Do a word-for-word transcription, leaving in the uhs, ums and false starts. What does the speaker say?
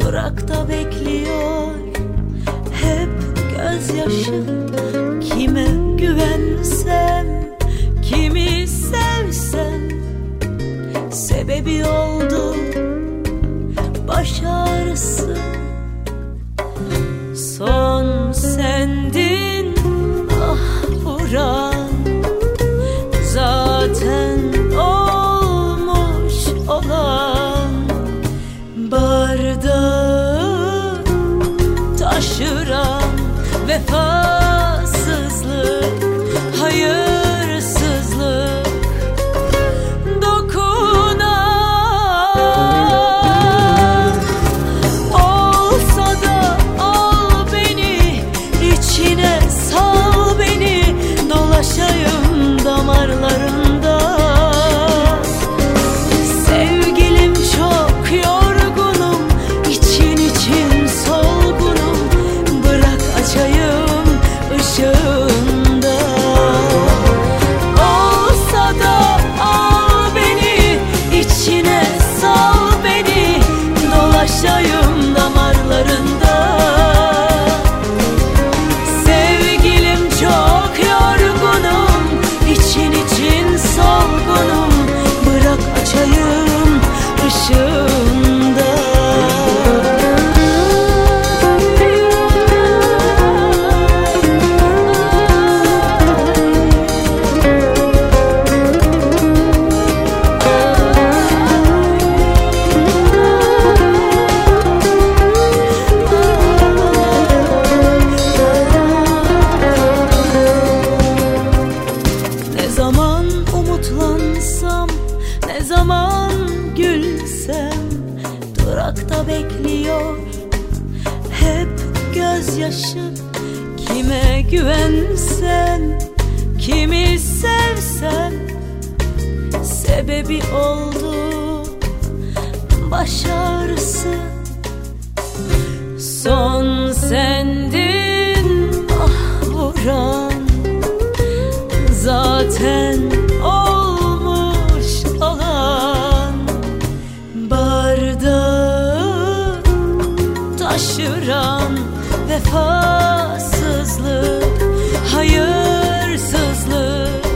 durakta bekliyor hep gözyaşı. Kime güvensem, kimi sevsem, sebebi oldu baş ağrısı. Son sendin ah vuran, zaten olmuş olan. Bardağı taşıran vefasızlık, hayırsızlık. Dokunan olsa da al beni, içine sal beni, dolaşayım damarlarında. Sevgilim çok yorgunum, için için solgunum, bırak açayım ışığında. Olsa da al beni, içine sal beni, dolaşayım damarlarında. Sevgilim çok yorgunum, için için solgunum, bırak açayım ışığında. Ne zaman umutlansam, ne zaman gülsem, durakta bekliyor hep gözyaşı. Kime güvensem, kimi sevsem, sebebi oldu baş ağrısı. Son sendin ah vuran, zaten olmuş olan. Bardağı taşıran vefasızlık, hayırsızlık.